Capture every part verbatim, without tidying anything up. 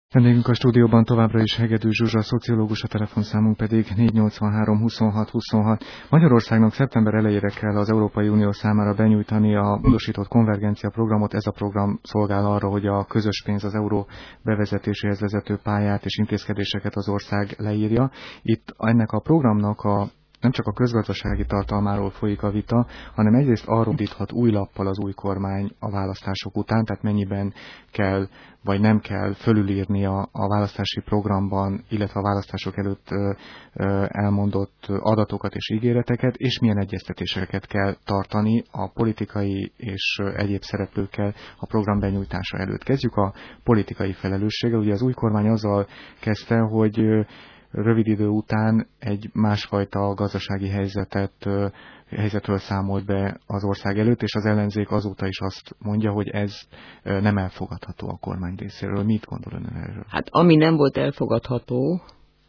Vendégünk a stúdióban továbbra is Hegedű Zsuzsa, szociológus, a telefonszámunk pedig négy nyolcvanhárom huszonhat huszonhat. Magyarországnak szeptember elejére kell az Európai Unió számára benyújtani a módosított konvergencia programot. Ez a program szolgál arra, hogy a közös pénz, az euró bevezetéséhez vezető pályát és intézkedéseket az ország leírja. Itt ennek a programnak a nem csak a közgazdasági tartalmáról folyik a vita, hanem egyrészt arról indíthat új lappal az új kormány a választások után, tehát mennyiben kell vagy nem kell fölülírni a, a választási programban, illetve a választások előtt ö, ö, elmondott adatokat és ígéreteket, és milyen egyeztetéseket kell tartani a politikai és egyéb szereplőkkel a program benyújtása előtt. Kezdjük a politikai felelősséggel. Ugye az új kormány azzal kezdte, hogy rövid idő után egy másfajta gazdasági helyzetet, helyzetről számolt be az ország előtt, és az ellenzék azóta is azt mondja, hogy ez nem elfogadható a kormány részéről. Mit gondol ön erről? Hát ami nem volt elfogadható,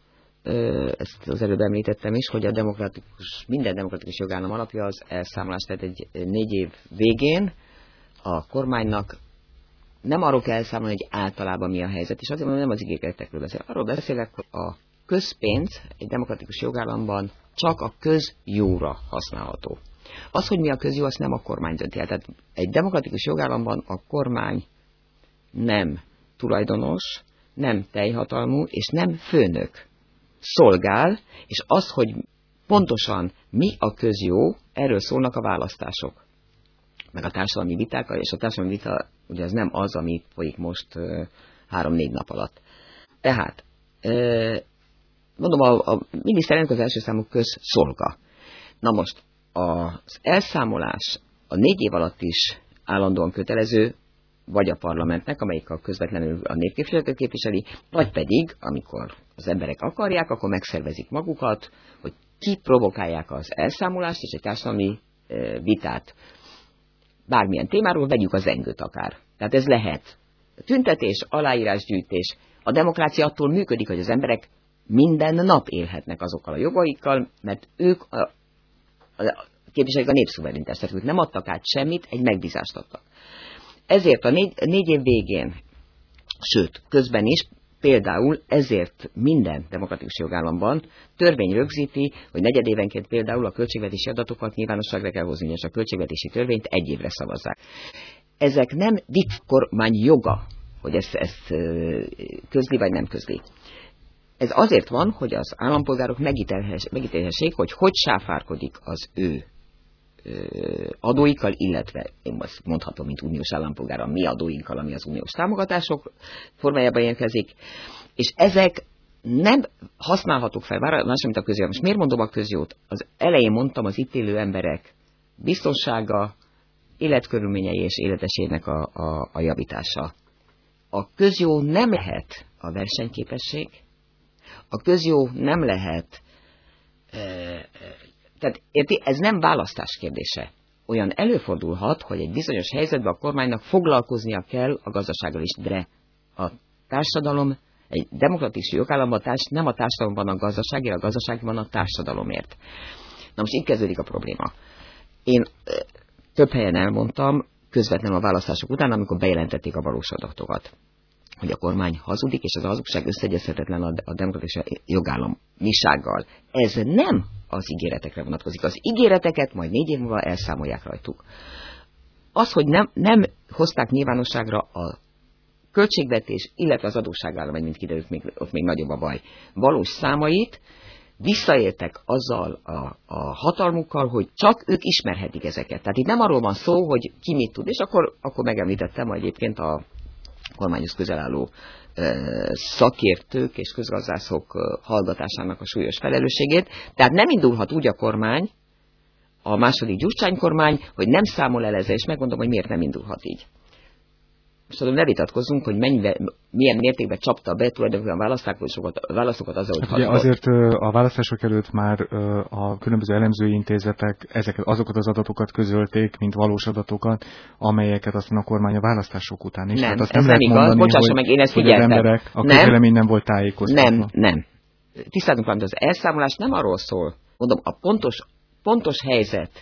ezt az előbb említettem is, hogy a demokratikus, minden demokratikus jogállam alapja az elszámolás, tehát egy négy év végén a kormánynak nem arról kell elszámolni, hogy általában mi a helyzet, és azért mondom, nem az ígéretekről beszélek. Arról beszélek, hogy a közpénz egy demokratikus jogállamban csak a közjóra használható. Az, hogy mi a közjó, azt nem a kormány dönti el. Tehát egy demokratikus jogállamban a kormány nem tulajdonos, nem teljhatalmú, és nem főnök. Szolgál, és az, hogy pontosan mi a közjó, erről szólnak a választások. Meg a társadalmi viták, és a társadalmi vita ugye az nem az, ami folyik most három-négy nap alatt. Tehát mondom, a, a miniszterelnök az első számú közszolga. Na most az elszámolás a négy év alatt is állandóan kötelező, vagy a parlamentnek, amelyik a közvetlenül a népképviselőt képviseli, vagy pedig, amikor az emberek akarják, akkor megszervezik magukat, hogy kiprovokálják az elszámolást és egy társadalmi e, vitát. Bármilyen témáról, vegyük a zengőt akár. Tehát ez lehet tüntetés, aláírásgyűjtés. A demokrácia attól működik, hogy az emberek minden nap élhetnek azokkal a jogaikkal, mert ők a, a, képviselik a népszuverenitást, tehát ők nem adtak át semmit, egy megbízást adtak. Ezért a négy, négy év végén, sőt, közben is, például ezért minden demokratikus jogállamban törvény rögzíti, hogy negyedévenként például a költségvetési adatokat nyilvánosságra kell hozni, és a költségvetési törvényt egy évre szavazzák. Ezek nem kormány joga, hogy ezt, ezt közli vagy nem közli. Ez azért van, hogy az állampolgárok megítélhessék, hogy hogy sáfárkodik az ő adóikkal, illetve én most mondhatom, mint uniós állampolgár, a mi adóinkkal, ami az uniós támogatások formájában érkezik, és ezek nem használhatók fel, más, mint a közjó. Most miért mondom a közjót? Az elején mondtam, az itt élő emberek biztonsága, életkörülményei és életesének a, a, a javítása. A közjó nem lehet a versenyképesség, a közjó nem lehet, e, e, tehát érti, ez nem választás kérdése. Olyan előfordulhat, hogy egy bizonyos helyzetben a kormánynak foglalkoznia kell a gazdasággal is, de a társadalom, egy demokratikus jogállamban társ, nem a társadalomban a gazdaságért, a gazdaságban a társadalomért. Na most itt kezdődik a probléma. Én e, több helyen elmondtam, közvetlenül a választások után, amikor bejelentették a valós adatokat, hogy a kormány hazudik, és az hazugság összeegyezhetetlen a demokratikus jogállamisággal. Ez nem az ígéretekre vonatkozik. Az ígéreteket majd négy év múlva elszámolják rajtuk. Az, hogy nem, nem hozták nyilvánosságra a költségvetés, illetve az adósságállomány, mint kiderült, még, ott még nagyobb a baj, valós számait, visszaéltek azzal a, a hatalmukkal, hogy csak ők ismerhetik ezeket. Tehát itt nem arról van szó, hogy ki mit tud, és akkor, akkor megemlítettem egyébként a kormányhoz közel álló e, szakértők és közgazdászok e, hallgatásának a súlyos felelősségét. Tehát nem indulhat úgy a kormány, a második Gyurcsány kormány, hogy nem számol el ezzel, és megmondom, hogy miért nem indulhat így. Most tudom, ne vitatkozzunk, hogy mennyivel, milyen mértékben csapta be tulajdonképpen a választókat, választókat azzal, hogy hát ugye azért a választások előtt már a különböző elemzői intézetek ezeket, azokat az adatokat közölték, mint valós adatokat, amelyeket aztán a kormány a választások után is. Nem, hát azt ez nem, nem igaz, mondani, bocsássa hogy, meg, én ezt hogy figyeltem. Az emberek, a közvélemény nem volt tájékoztatva. Nem, nem. Tisztázzunk valamit, az elszámolás nem arról szól, mondom, a pontos, pontos helyzet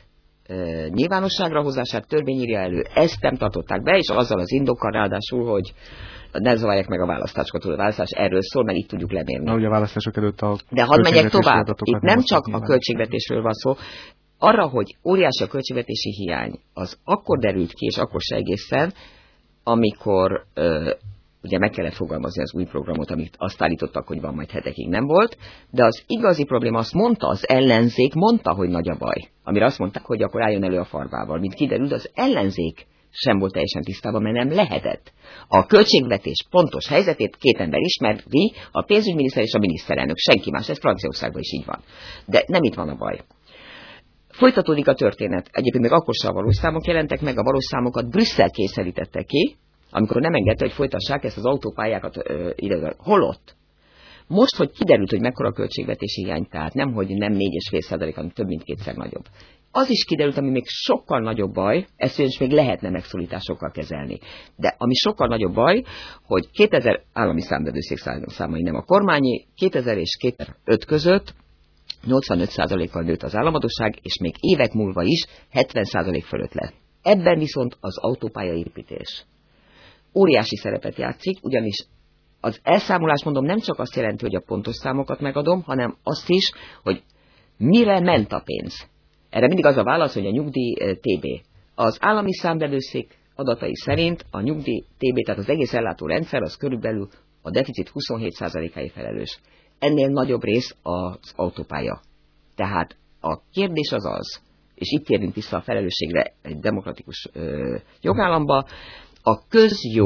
e, nyilvánosságra hozását törvény írja elő. Ezt nem tartották be, és azzal az indokkal ráadásul, hogy ne zavarják meg a választásokat, a választás erről szól, mert itt tudjuk lemérni. Na, ugye a választások előtt a De hadd megyek tovább, itt nem csak a költségvetésről van szó, arra, hogy óriási a költségvetési hiány, az akkor derült ki, és akkor se egészen, amikor ö, ugye meg kellett fogalmazni az új programot, amit azt állítottak, hogy van, majd hetekig nem volt, de az igazi probléma, azt mondta, az ellenzék mondta, hogy nagy a baj. Amire azt mondták, hogy akkor álljon elő a farvával. Mint kiderült, az ellenzék sem volt teljesen tisztában, mert nem lehetett. A költségvetés pontos helyzetét két ember ismeri, a pénzügyminiszter és a miniszterelnök, senki más, ez Franciaországban is így van. De nem itt van a baj. Folytatódik a történet. Egyébként még akkor sem a valós számok jelentek meg, a valós számokat Brüsszel kényszerítette ki, amikor nem engedte, hogy folytassák ezt az autópályákat ide. Holott. Most, hogy kiderült, hogy mekkora a költségvetési hiány, tehát nem, hogy nem négy egész öt százalék, hanem több mint kétszer nagyobb. Az is kiderült, ami még sokkal nagyobb baj, ezt is még lehetne megszólításokkal kezelni. De ami sokkal nagyobb baj, hogy kétezer állami számvevőszék számai, nem a kormányi, kétezer és kétezer-öt között nyolcvanöt százalékkal nőtt az államadósság, és még évek múlva is hetven százalék fölött lett. Ebben viszont az autópályaépítés óriási szerepet játszik, ugyanis az elszámolás, mondom, nem csak azt jelenti, hogy a pontos számokat megadom, hanem azt is, hogy mire ment a pénz. Erre mindig az a válasz, hogy a nyugdíj té bé. Az állami számvevőszék adatai szerint a nyugdíj té bé, tehát az egész ellátórendszer, az körülbelül a deficit huszonhét százalékáért felelős. Ennél nagyobb rész az autópálya. Tehát a kérdés az az, és itt térünk vissza a felelősségre egy demokratikus ö, jogállamba, a közjó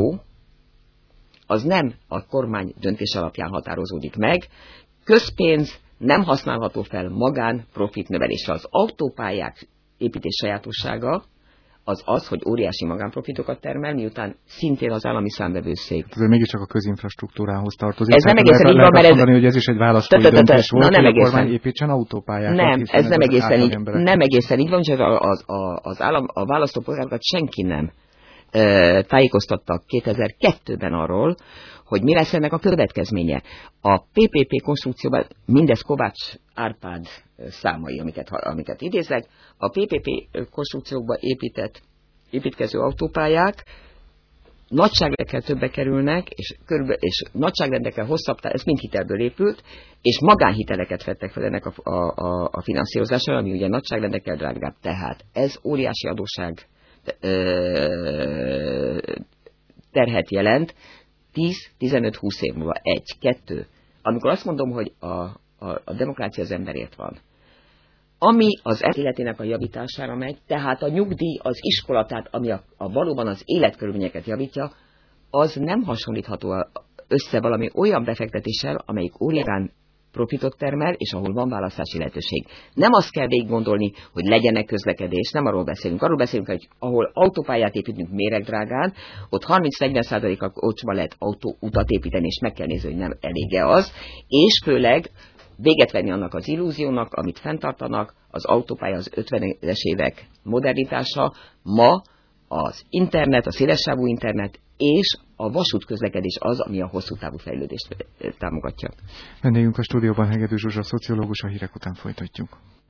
az nem a kormány döntés alapján határozódik meg, közpénz nem használható fel magán profit növelésre. Az autópályák építés sajátossága az az, hogy óriási magánprofitokat termel, miután szintén az állami számvevőszék. Ez mégiscsak a közinfrastruktúrához tartozik. Ez nem egészen így van, mert ez... mondani, hogy ez is egy választói döntés volt, hogy a kormány építsen autópályákat. Nem, ez nem egészen így, nem egészen így van, hogy az, az, az állam, a választópolgárokat senki nem e, tájékoztattak kétezer-kettőben arról, hogy mi lesz ennek a következménye. A pé pé pé konstrukcióban, mindez Kovács Árpád számai, amiket, amiket idézek, a pé pé pé konstrukciókba épített, építkező autópályák nagyságrendekkel többe kerülnek, és, körbe, és nagyságrendekkel hosszabb, ez mind hitelből épült, és magánhiteleket vettek fel ennek a, a, a, a finanszírozásra, ami ugye nagyságrendekkel drágább. Tehát ez óriási adósság terhet jelent, tíz-tizenöt-húsz év múlva, egy, kettő. Amikor azt mondom, hogy a, a, a demokrácia az emberért van, ami az életének a javítására megy, tehát a nyugdíj, az iskola, tehát ami a, a valóban az életkörülményeket javítja, az nem hasonlítható össze valami olyan befektetéssel, amelyik órián profitot termel, és ahol van választási lehetőség. Nem azt kell végig gondolni, hogy legyenek közlekedés, nem arról beszélünk. Arról beszélünk, hogy ahol autópályát építünk méregdrágán, ott harminc-negyven százalékkal olcsóban lehet autóutat építeni, és meg kell nézni, hogy nem elég-e az, és főleg véget venni annak az illúziónak, amit fenntartanak, az autópálya az ötvenes évek modernitása, ma az internet, a szélessávú internet és a vasútközlekedés az, ami a hosszú távú fejlődést támogatja. Vendégünk a stúdióban Hegedű Zsuzsa, szociológus, a hírek után folytatjuk.